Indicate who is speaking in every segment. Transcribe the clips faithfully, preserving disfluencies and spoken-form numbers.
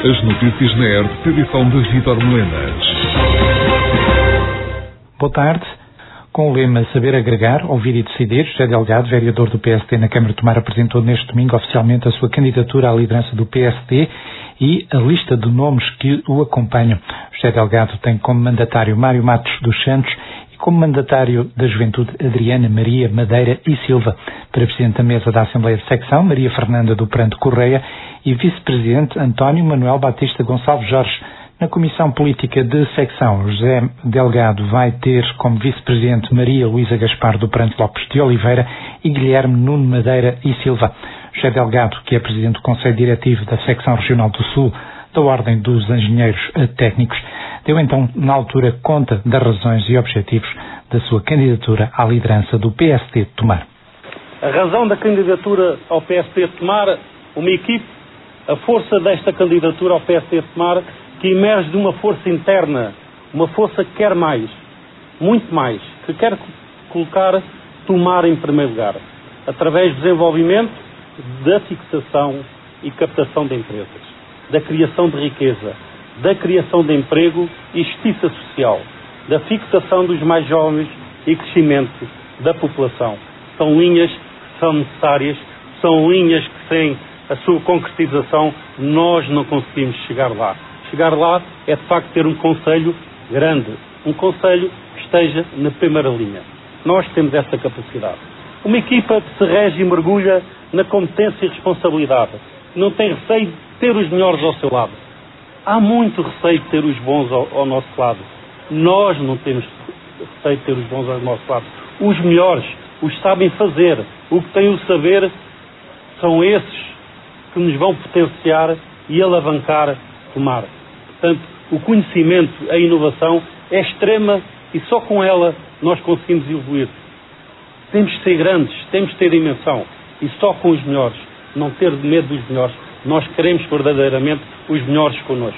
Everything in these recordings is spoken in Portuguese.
Speaker 1: As notícias na R T P, edição de Vítor Melenas.
Speaker 2: Boa tarde. Com o lema Saber Agregar, Ouvir e Decidir, José Delgado, vereador do P S D na Câmara de Tomar, apresentou neste domingo oficialmente a sua candidatura à liderança do P S D e a lista de nomes que o acompanham. José Delgado tem como mandatário Mário Matos dos Santos e como mandatário da Juventude Adriana Maria Madeira e Silva. Para Presidente da Mesa da Assembleia de Secção, Maria Fernanda do Pranto Correia e Vice-Presidente António Manuel Batista Gonçalves Jorge. Na Comissão Política de Secção, José Delgado vai ter como Vice-Presidente Maria Luísa Gaspar do Pranto Lopes de Oliveira e Guilherme Nuno Madeira e Silva. José Delgado, que é Presidente do Conselho Diretivo da Secção Regional do Sul da Ordem dos Engenheiros Técnicos, deu então, na altura, conta das razões e objetivos da sua candidatura à liderança do P S D de Tomar.
Speaker 3: A razão da candidatura ao P S D de Tomar, uma equipe, a força desta candidatura ao P S D de Tomar, que emerge de uma força interna, uma força que quer mais, muito mais, que quer colocar Tomar em primeiro lugar, através do desenvolvimento, da fixação e captação de empresas, da criação de riqueza, da criação de emprego e justiça social, da fixação dos mais jovens e crescimento da população. São linhas que são necessárias, são linhas que sem a sua concretização nós não conseguimos chegar lá. Chegar lá é de facto ter um conselho grande, um conselho que esteja na primeira linha. Nós temos essa capacidade. Uma equipa que se rege e mergulha na competência e responsabilidade. Não tem receio de ter os melhores ao seu lado. Há muito receio de ter os bons ao, ao nosso lado. Nós não temos receio de ter os bons ao nosso lado. Os melhores, os que sabem fazer, o que têm o saber, são esses que nos vão potenciar e alavancar Tomar. Portanto, o conhecimento, a inovação é extrema e só com ela nós conseguimos evoluir. Temos de ser grandes, temos de ter dimensão e só com os melhores, não ter medo dos melhores. Nós queremos verdadeiramente os melhores connosco.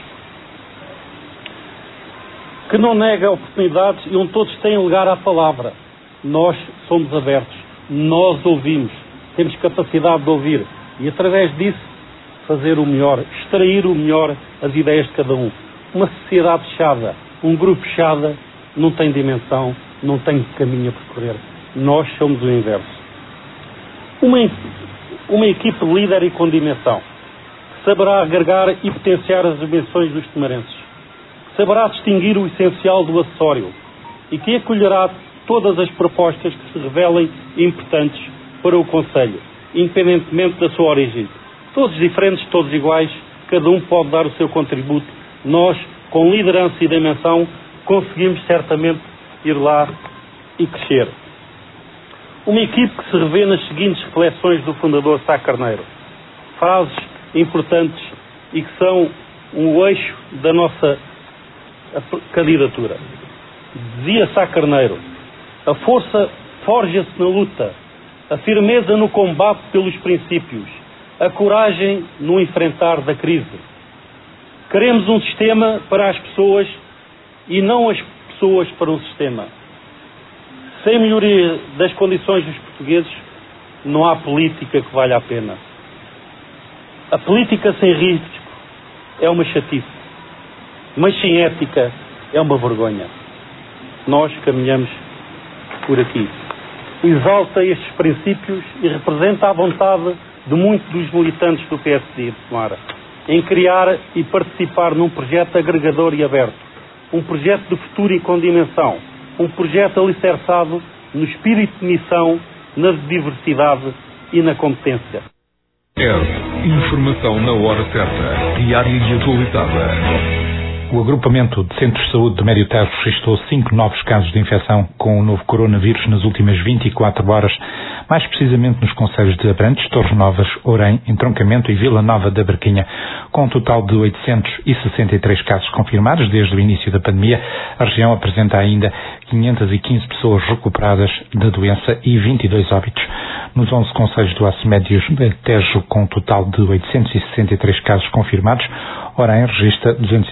Speaker 3: Que não nega oportunidades e onde todos têm lugar à palavra. Nós somos abertos, nós ouvimos, temos capacidade de ouvir e através disso fazer o melhor, extrair o melhor as ideias de cada um. Uma sociedade fechada, um grupo fechado, não tem dimensão, não tem caminho a percorrer. Nós somos o inverso. Uma, uma equipe líder e com dimensão, que saberá agregar e potenciar as dimensões dos tomarenses, que saberá distinguir o essencial do acessório e que acolherá todas as propostas que se revelem importantes para o Conselho, independentemente da sua origem. Todos diferentes, todos iguais, cada um pode dar o seu contributo. Nós, com liderança e dimensão, conseguimos certamente ir lá e crescer. Uma equipe que se revê nas seguintes reflexões do fundador Sá Carneiro. Frases importantes e que são um eixo da nossa candidatura. Dizia Sá Carneiro: a força forja-se na luta, a firmeza no combate pelos princípios, a coragem no enfrentar da crise. Queremos um sistema para as pessoas e não as pessoas para um sistema. Sem melhoria das condições dos portugueses, não há política que valha a pena. A política sem risco é uma chatice, mas sem ética é uma vergonha. Nós caminhamos por aqui. Exalta estes princípios e representa a vontade de muitos dos militantes do P S D de Tomar, em criar e participar num projeto agregador e aberto, um projeto de futuro e com dimensão, um projeto alicerçado no espírito de missão, na diversidade e na competência.
Speaker 1: R. Informação na hora certa, diária e atualizada.
Speaker 2: O agrupamento de centros de saúde de Médio Tejo registrou cinco novos casos de infecção com o novo coronavírus nas últimas vinte e quatro horas, mais precisamente nos concelhos de Abrantes, Torres Novas, Orém, Entroncamento e Vila Nova da Barquinha. Com um total de oitocentos e sessenta e três casos confirmados desde o início da pandemia, a região apresenta ainda quinhentas e quinze pessoas recuperadas da doença e vinte e dois óbitos. Nos onze concelhos do Médio Tejo, com um total de oitocentos e sessenta e três casos confirmados, Orém registra duzentos e dez casos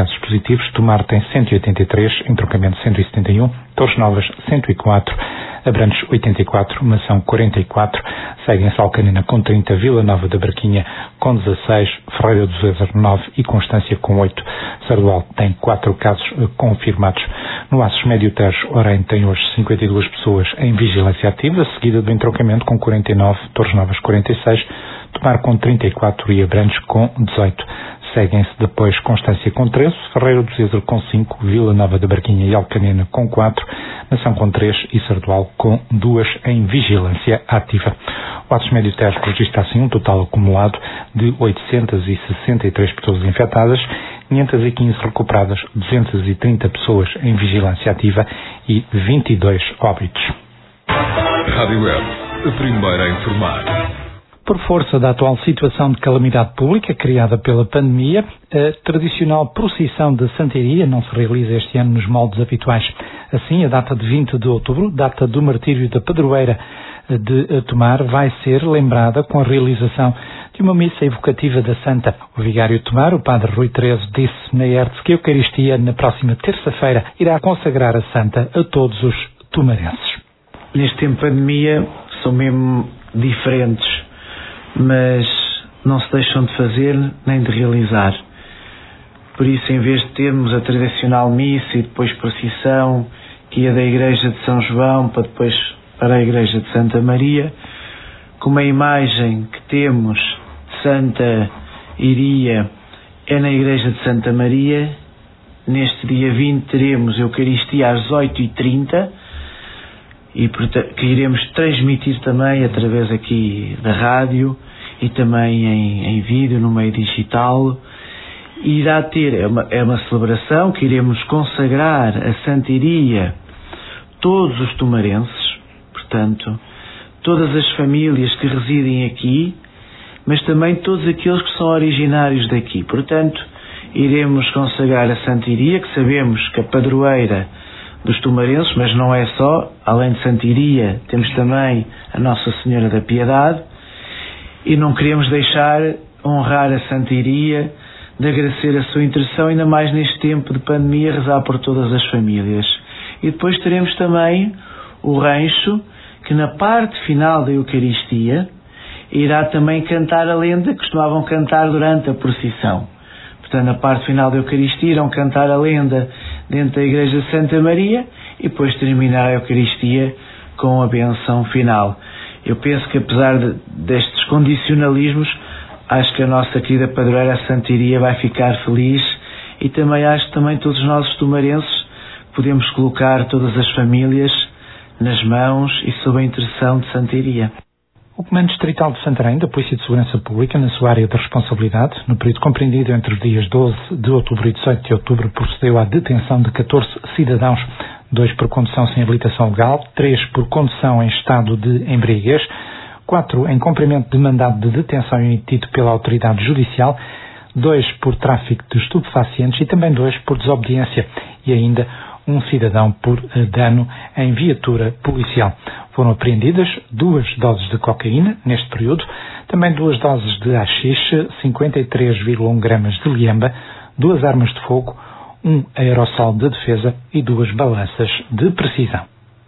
Speaker 2: casos positivos. Tomar tem cento e oitenta e três, Entroncamento cento e setenta e um, Torres Novas cento e quatro, Abrantes oitenta e quatro, Mação quarenta e quatro, seguem-se Alcanena com trinta, Vila Nova da Barquinha com dezasseis, Ferreira do Zezer nove e Constância com oito. Sardual tem quatro casos uh, confirmados. No Aços Médio Tejo, Orem tem hoje cinquenta e duas pessoas em vigilância ativa, seguida do Entroncamento com quarenta e nove, Torres Novas quarenta e seis, Tomar com trinta e quatro e Abrantes com dezoito. Seguem-se depois Constância com treze, Ferreira do Zezer com cinco, Vila Nova da Barquinha e Alcanena com quatro, Mação com três e Sardual com duas em vigilância ativa. O Aços Médio Tejo registra assim um total acumulado de oitocentas e sessenta e três pessoas infectadas, quinhentas e quinze recuperadas, duzentas e trinta pessoas em vigilância ativa e vinte e dois óbitos.
Speaker 1: Rádio Web, a primeira a informar.
Speaker 2: Por força da atual situação de calamidade pública criada pela pandemia, a tradicional procissão de Santiria não se realiza este ano nos moldes habituais. Assim, a data de vinte de outubro, data do martírio da padroeira de Tomar, vai ser lembrada com a realização de uma missa evocativa da Santa. O vigário de Tomar, o padre Rui Terezo, disse na E R T S que a Eucaristia, na próxima terça-feira, irá consagrar a Santa a todos os tomarenses.
Speaker 4: Neste tempo de pandemia são mesmo diferentes, mas não se deixam de fazer nem de realizar. Por isso, em vez de termos a tradicional missa e depois procissão, que ia da igreja de São João para depois para a igreja de Santa Maria, como a imagem que temos de Santa Iria é na igreja de Santa Maria, neste dia vinte teremos Eucaristia às oito e trinta, e que iremos transmitir também através aqui da rádio e também em, em vídeo no meio digital. E irá ter, é uma, é uma celebração que iremos consagrar a Santa Iria todos os tomarenses, portanto, todas as famílias que residem aqui, mas também todos aqueles que são originários daqui. Portanto, iremos consagrar a Santa Iria, que sabemos que a padroeira dos tomarenses, mas não é só, além de Santa Iria, temos também a Nossa Senhora da Piedade, e não queremos deixar honrar a Santa Iria, de agradecer a sua intercessão, ainda mais neste tempo de pandemia, rezar por todas as famílias. E depois teremos também o rancho, que na parte final da Eucaristia irá também cantar a lenda que costumavam cantar durante a procissão. Portanto, na parte final da Eucaristia irão cantar a lenda dentro da Igreja de Santa Maria e depois terminar a Eucaristia com a benção final. Eu penso que, apesar de, destes condicionalismos, acho que a nossa querida padroeira, a Santa Iria, vai ficar feliz, e também acho que também todos nós, os tomarenses, podemos colocar todas as famílias nas mãos e sob a intercessão de Santa Iria.
Speaker 2: O Comando Distrital de Santarém, da Polícia de Segurança Pública, na sua área de responsabilidade, no período compreendido entre os dias doze de outubro e dezoito de outubro, procedeu à detenção de catorze cidadãos, dois por condução sem habilitação legal, três por condução em estado de embriaguez, quatro em cumprimento de mandado de detenção emitido pela autoridade judicial, dois por tráfico de estupefacientes e também dois por desobediência, e ainda um cidadão por dano em viatura policial. Foram apreendidas duas doses de cocaína neste período, também duas doses de haxixe, cinquenta e três vírgula um gramas de liamba, duas armas de fogo, um aerossol de defesa e duas balanças de precisão.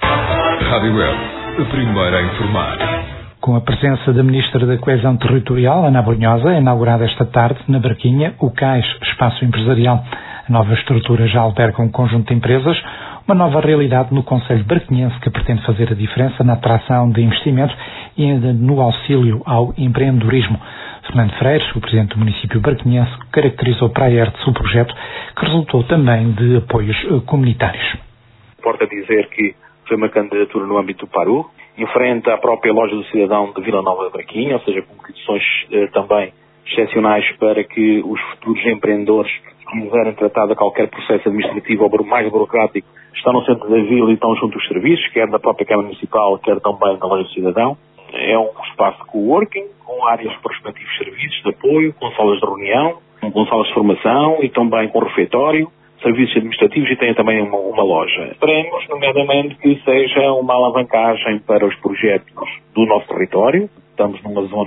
Speaker 1: Rádio Web, a primeira a informar.
Speaker 2: Com a presença da Ministra da Coesão Territorial, Ana Brunhosa, é inaugurada esta tarde, na Barquinha, o CAIS, Espaço Empresarial. A nova estrutura já alberga um conjunto de empresas, uma nova realidade no concelho barquinhense que pretende fazer a diferença na atração de investimento e ainda no auxílio ao empreendedorismo. Fernando Freire, o presidente do município barquinhense, caracterizou para a E R T S o projeto, que resultou também de apoios comunitários.
Speaker 5: Importa dizer que foi uma candidatura no âmbito do Paru, em frente à própria loja do cidadão de Vila Nova da Barquinha, ou seja, com condições eh, também excepcionais para que os futuros empreendedores que quiserem tratar de qualquer processo administrativo ou mais burocrático estão no centro da vila e estão junto aos serviços, quer da própria Câmara Municipal, quer também da loja do cidadão. É um espaço de coworking, com áreas para os respectivos serviços de apoio, com salas de reunião, com salas de formação e também com refeitório, serviços administrativos, e tem também uma, uma loja. Esperemos, nomeadamente, que seja uma alavancagem para os projetos do nosso território. Estamos numa zona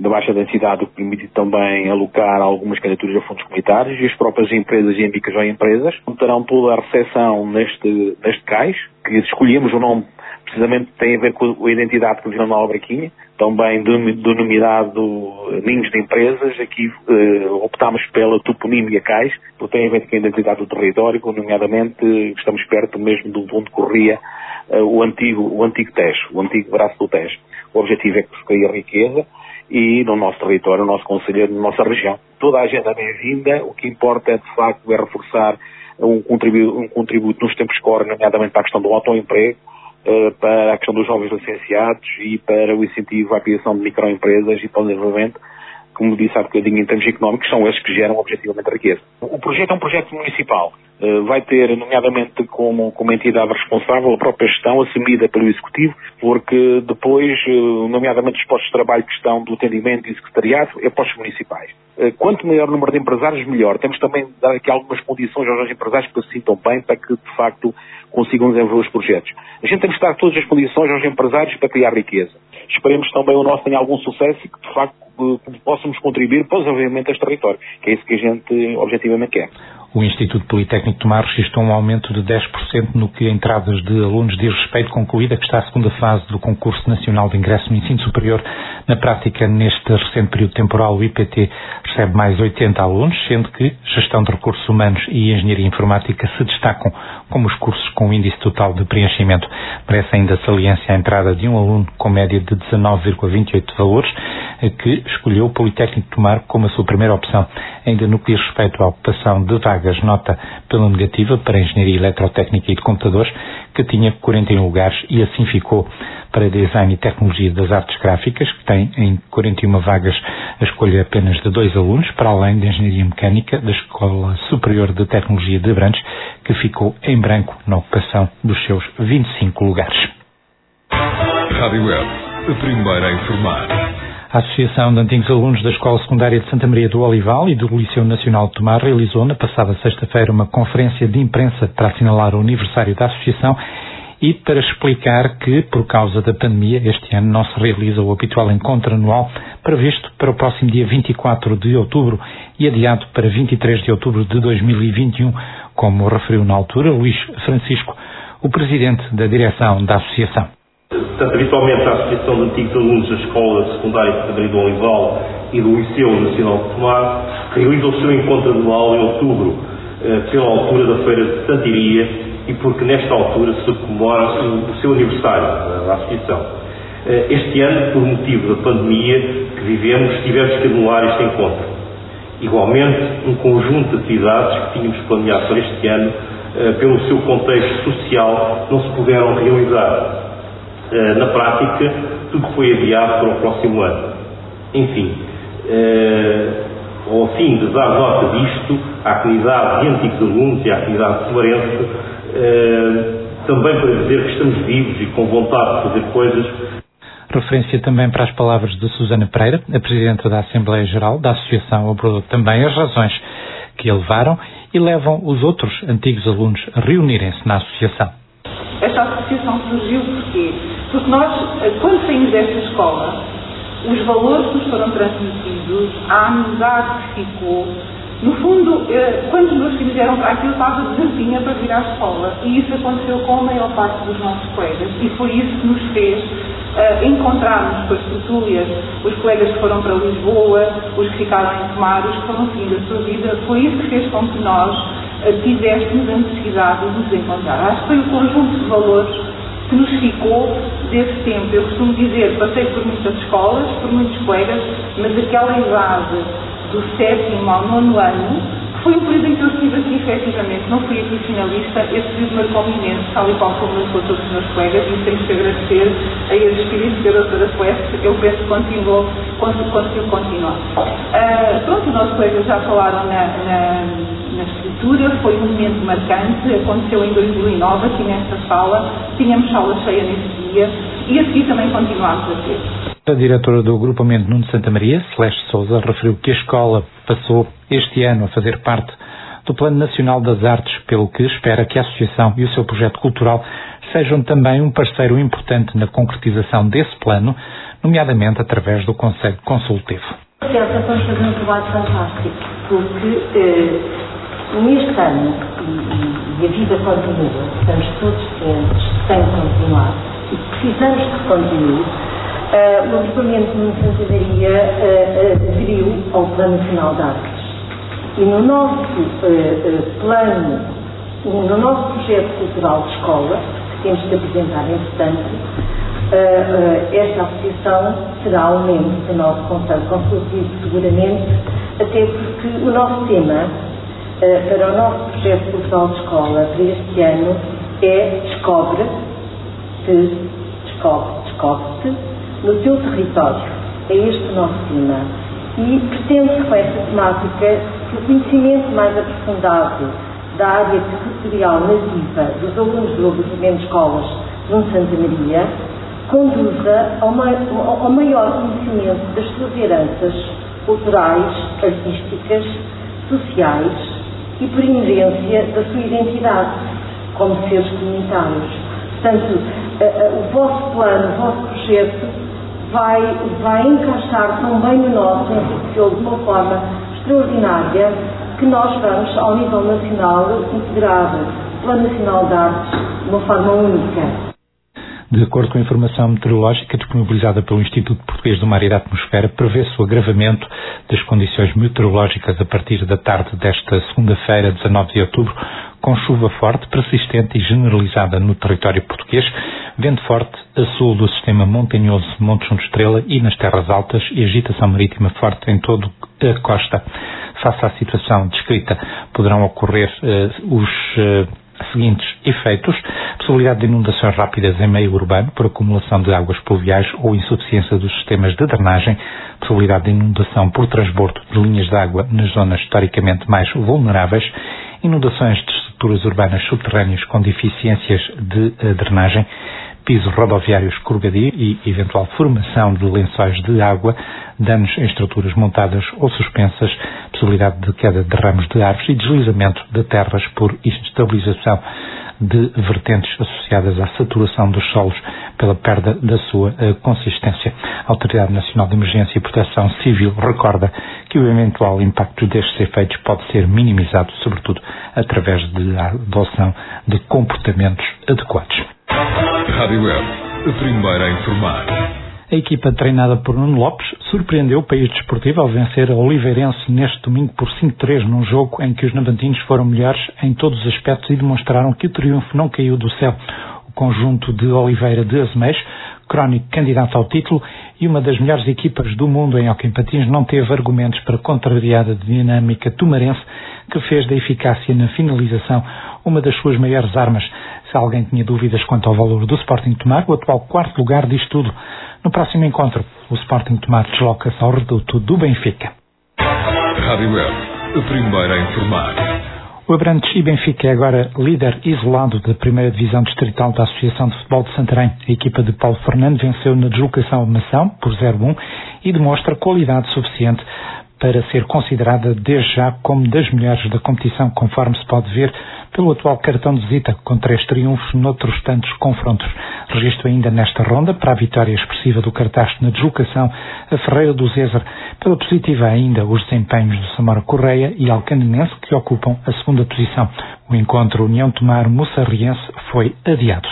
Speaker 5: de baixa densidade, o que permite também alocar algumas candidaturas a fundos comunitários, e as próprias empresas e embicas ou empresas terão toda a recepção neste, neste cais, que escolhemos o nome precisamente tem a ver com a identidade que Vila Nova Braquinha, também denominado Ninhos de Empresas. Aqui eh, optámos pela toponímia cais, porque tem a ver com a identidade do território, nomeadamente estamos perto mesmo do onde corria eh, o antigo, o antigo Tejo, o antigo braço do Tejo. O objetivo é que se crie a riqueza e no nosso território, no nosso concelho, na nossa região. Toda a agenda é bem-vinda, o que importa de facto é reforçar um contributo, um contributo nos tempos que correm, nomeadamente para a questão do autoemprego, para a questão dos jovens licenciados e para o incentivo à criação de microempresas e para o desenvolvimento, como disse há bocadinho, em termos económicos, são esses que geram objetivamente a riqueza. O projeto é um projeto municipal. Vai ter, nomeadamente, como, como entidade responsável, a própria gestão assumida pelo Executivo, porque depois, nomeadamente, os postos de trabalho que estão do atendimento e secretariado, é postos municipais. Quanto maior o número de empresários, melhor. Temos também de dar aqui algumas condições aos empresários que se sintam bem, para que, de facto, consigam desenvolver os projetos. A gente tem que dar todas as condições aos empresários para criar riqueza. Esperemos também o nosso tenha algum sucesso e que, de facto, possamos contribuir para o desenvolvimento deste território, que é isso que a gente objetivamente quer.
Speaker 2: O Instituto Politécnico de Tomar registrou um aumento de dez por cento no que a entradas de alunos diz respeito, concluída que está a segunda fase do Concurso Nacional de Ingresso no Ensino Superior. Na prática, neste recente período temporal, o I P T recebe mais oitenta alunos, sendo que Gestão de Recursos Humanos e Engenharia Informática se destacam como os cursos com índice total de preenchimento. Merece ainda saliência a entrada de um aluno com média de dezanove vírgula vinte e oito valores, que escolheu o Politécnico de Tomar como a sua primeira opção. Ainda no que diz respeito à ocupação de vagas, nota pela negativa para a Engenharia Eletrotécnica e de Computadores, que tinha quarenta e um lugares, e assim ficou para Design e Tecnologia das Artes Gráficas, que tem em quarenta e uma vagas a escolha apenas de dois alunos, para além da Engenharia Mecânica da Escola Superior de Tecnologia de Abrantes, que ficou em branco na ocupação dos seus vinte e cinco lugares.
Speaker 1: Rádio Web, a primeira a informar.
Speaker 2: A Associação de Antigos Alunos da Escola Secundária de Santa Maria do Olival e do Liceu Nacional de Tomar realizou na passada sexta-feira uma conferência de imprensa para assinalar o aniversário da Associação e para explicar que, por causa da pandemia, este ano não se realiza o habitual encontro anual previsto para o próximo dia vinte e quatro de outubro e adiado para vinte e três de outubro de dois mil e vinte e um, como referiu na altura Luís Francisco, o presidente da direção da Associação.
Speaker 6: Portanto, habitualmente a Associação de Antigos Alunos da Escola Secundária de Santa Maria do Olival e do Liceu Nacional de Tomar realiza o seu encontro anual em outubro, pela altura da Feira de Santiria, e porque nesta altura se comemora o seu aniversário da Associação. Este ano, por motivo da pandemia que vivemos, tivemos que anular este encontro. Igualmente, um conjunto de atividades que tínhamos planeado para este ano, pelo seu contexto social, não se puderam realizar. Na prática, tudo foi adiado para o próximo ano. Enfim, ao fim de dar nota disto, à comunidade de antigos alunos e à comunidade tomarense, também para dizer que estamos vivos e com vontade de fazer coisas.
Speaker 2: Referência também para as palavras de Susana Pereira, a Presidenta da Assembleia Geral da Associação, abordou também as razões que a levaram e levam os outros antigos alunos a reunirem-se na Associação.
Speaker 7: Esta associação surgiu porquê? Porque nós, quando saímos desta escola, os valores que nos foram transmitidos, a amizade que ficou, no fundo, quando os meus filhos vieram para aqui, eu estava desertinha para vir à escola. E isso aconteceu com a maior parte dos nossos colegas. E foi isso que nos fez uh, encontrarmos com as tertúlias, os colegas que foram para Lisboa, os que ficaram em Tomar, os que foram seguindo a sua vida. Foi isso que fez com que nós uh, tivéssemos a necessidade de nos encontrar. Acho que foi o conjunto de valores que nos ficou desse tempo. Eu costumo dizer, passei por muitas escolas, por muitos colegas, mas aquela idade do sétimo ao nono ano, que foi um período em que eu estive aqui efetivamente, não fui aqui finalista, esse período marcou-me imenso, tal e qual como marcou todos os meus colegas, e temos que agradecer a esse espírito que a doutora Celeste, eu penso que continuou, conseguiu continuar. Uh, pronto, os nossos colegas já falaram na, na, na escritura, foi um momento marcante, aconteceu em dois mil e nove, aqui nesta sala, tínhamos sala cheia nesse dia, e a seguir também continuámos a ter.
Speaker 2: A diretora do agrupamento Nuno de Santa Maria, Celeste Sousa, referiu que a escola passou este ano a fazer parte do Plano Nacional das Artes, pelo que espera que a Associação e o seu projeto cultural sejam também um parceiro importante na concretização desse plano, nomeadamente através do Conselho Consultivo.
Speaker 8: Estamos a fazer um trabalho fantástico, porque eh, neste ano, e, e a vida continua, estamos todos cientes que tem que continuar e precisamos que continue, uh, o Agrupamento de Santa Maria uh, aderiu ao Plano Nacional de Artes. E no nosso uh, uh, plano, no nosso projeto cultural de escola, que temos que apresentar entretanto, uh, uh, esta associação será um membro do nosso Conselho Consultivo, seguramente, até porque o nosso tema uh, para o nosso projeto cultural de escola para este ano é Descobre-te, descobre, descobre-te no teu território. É este o nosso tema. E pretende-se com esta temática que o conhecimento mais aprofundado da área territorial nativa dos alunos do agrupamento de escolas de Santa Maria conduza ao, ma ao maior conhecimento das suas heranças culturais, artísticas, sociais e, por inerência, da sua identidade como seres comunitários. Portanto, uh, uh, o vosso plano, o vosso projeto vai, vai encaixar tão bem no nosso, enriquecê-lo de uma forma extraordinária, que nós vamos, ao nível nacional, integrar o Plano Nacional de Artes de uma forma única.
Speaker 2: De acordo com a informação meteorológica disponibilizada pelo Instituto Português do Mar e da Atmosfera, prevê-se o agravamento das condições meteorológicas a partir da tarde desta segunda-feira, dezanove de outubro, com chuva forte, persistente e generalizada no território português, vento forte a sul do sistema montanhoso Monte Junto Estrela e nas terras altas e agitação marítima forte em toda a costa. Face à situação descrita, poderão ocorrer uh, os uh, seguintes efeitos: possibilidade de inundações rápidas em meio urbano por acumulação de águas pluviais ou insuficiência dos sistemas de drenagem, possibilidade de inundação por transbordo de linhas de água nas zonas historicamente mais vulneráveis, inundações de estruturas urbanas subterrâneas com deficiências de uh, drenagem, piso rodoviário escorregadio e eventual formação de lençóis de água, danos em estruturas montadas ou suspensas, possibilidade de queda de ramos de árvores e deslizamento de terras por instabilização de vertentes associadas à saturação dos solos pela perda da sua uh, consistência. A Autoridade Nacional de Emergência e Proteção Civil recorda que o eventual impacto destes efeitos pode ser minimizado, sobretudo através da adoção de comportamentos adequados.
Speaker 1: Rádio Web, a primeira a informar.
Speaker 2: A equipa treinada por Nuno Lopes surpreendeu o país desportivo ao vencer a Oliveirense neste domingo por cinco a três num jogo em que os navantinos foram melhores em todos os aspectos e demonstraram que o triunfo não caiu do céu. O conjunto de Oliveira de Azeméis, crónico candidato ao título e uma das melhores equipas do mundo em hóquei em patins, não teve argumentos para contrariar a dinâmica tumarense, que fez da eficácia na finalização uma das suas maiores armas. Se alguém tinha dúvidas quanto ao valor do Sporting Tomar, o atual quarto lugar diz tudo. No próximo encontro, o Sporting Tomar desloca-se ao reduto do Benfica.
Speaker 1: Rádio Web, a primeira a informar.
Speaker 2: O Abrantes e Benfica é agora líder isolado da primeira divisão distrital da Associação de Futebol de Santarém. A equipa de Paulo Fernando venceu na deslocação a Mação por zero a um e demonstra qualidade suficiente para ser considerada desde já como das melhores da competição, conforme se pode ver pelo atual cartão de visita, com três triunfos noutros tantos confrontos. Registro ainda nesta ronda, para a vitória expressiva do Cartaz na deslocação a Ferreira do Zézer, pela positiva ainda os desempenhos do Samora Correia e Alcanenense, que ocupam a segunda posição. O encontro União Tomar-Mussarriense foi adiado.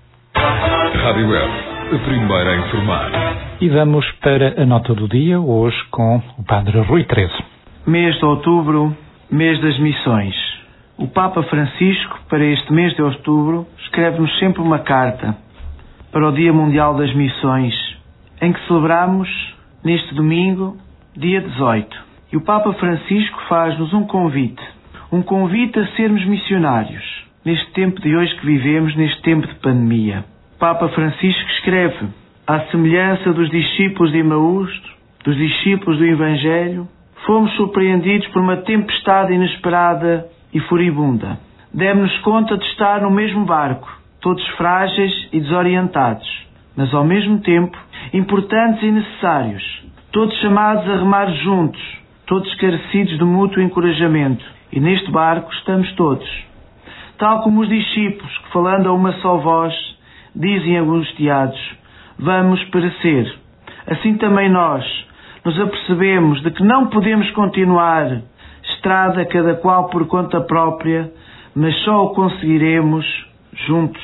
Speaker 1: Rádio Web, a primeira a informar.
Speaker 2: E vamos para a nota do dia, hoje com o Padre Rui Trezo.
Speaker 4: Mês de outubro, mês das missões. O Papa Francisco, para este mês de outubro, escreve-nos sempre uma carta para o Dia Mundial das Missões, em que celebramos, neste domingo, dia dezoito. E o Papa Francisco faz-nos um convite, um convite a sermos missionários, neste tempo de hoje que vivemos, neste tempo de pandemia. O Papa Francisco escreve: à semelhança dos discípulos de Emaús, dos discípulos do Evangelho, fomos surpreendidos por uma tempestade inesperada e furibunda. Demos-nos conta de estar no mesmo barco, todos frágeis e desorientados, mas ao mesmo tempo importantes e necessários, todos chamados a remar juntos, todos carecidos de mútuo encorajamento e neste barco estamos todos. Tal como os discípulos que, falando a uma só voz, dizem angustiados: vamos perecer. Assim também nós nos apercebemos de que não podemos continuar estrada cada qual por conta própria, mas só o conseguiremos juntos.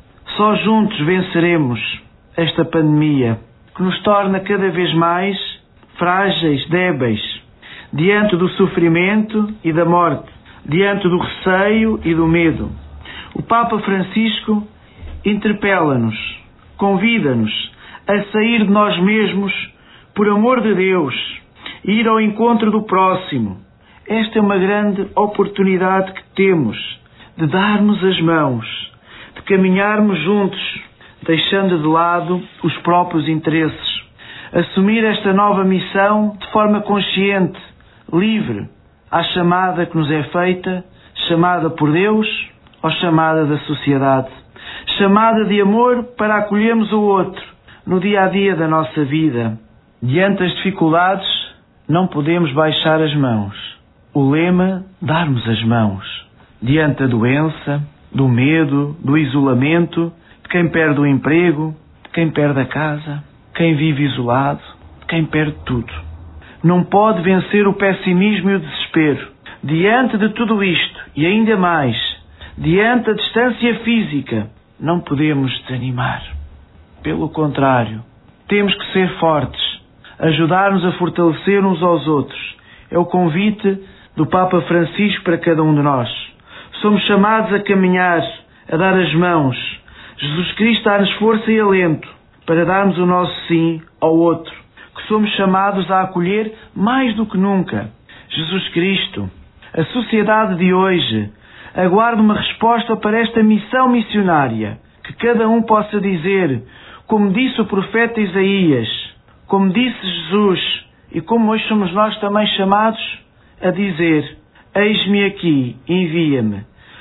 Speaker 4: Só juntos venceremos esta pandemia, que nos torna cada vez mais frágeis, débeis, diante do sofrimento e da morte, diante do receio e do medo. O Papa Francisco interpela-nos, convida-nos a sair de nós mesmos por amor de Deus e ir ao encontro do próximo. Esta é uma grande oportunidade que temos de darmos as mãos, de caminharmos juntos, deixando de lado os próprios interesses. Assumir esta nova missão de forma consciente, livre, à chamada que nos é feita, chamada por Deus ou chamada da sociedade. Chamada de amor para acolhermos o outro no dia a dia da nossa vida. Diante das dificuldades, não podemos baixar as mãos. O lema, darmos as mãos. Diante da doença, do medo, do isolamento, de quem perde o emprego, de quem perde a casa, quem vive isolado, de quem perde tudo. Não pode vencer o pessimismo e o desespero. Diante de tudo isto, e ainda mais, diante da distância física, não podemos desanimar. Pelo contrário, temos que ser fortes, ajudar-nos a fortalecer uns aos outros. É o convite do Papa Francisco para cada um de nós. Somos chamados a caminhar, a dar as mãos. Jesus Cristo dá-nos força e alento para darmos o nosso sim ao outro, que somos chamados a acolher mais do que nunca. Jesus Cristo, a sociedade de hoje aguarda uma resposta para esta missão missionária, que cada um possa dizer, como disse o profeta Isaías, como disse Jesus, e como hoje somos nós também chamados a dizer: eis-me aqui, envia-me.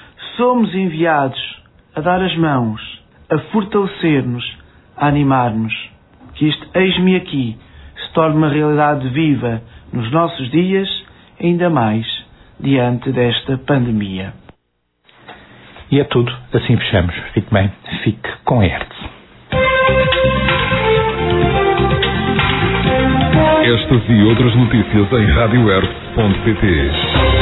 Speaker 4: Somos enviados a dar as mãos, a fortalecer-nos, a animar-nos. Que este eis-me aqui se torne uma realidade viva nos nossos dias, ainda mais diante desta pandemia.
Speaker 2: E é tudo, assim fechamos. Fique bem, fique com a Hertz.
Speaker 1: Estas e outras notícias em rádio hertz ponto pt.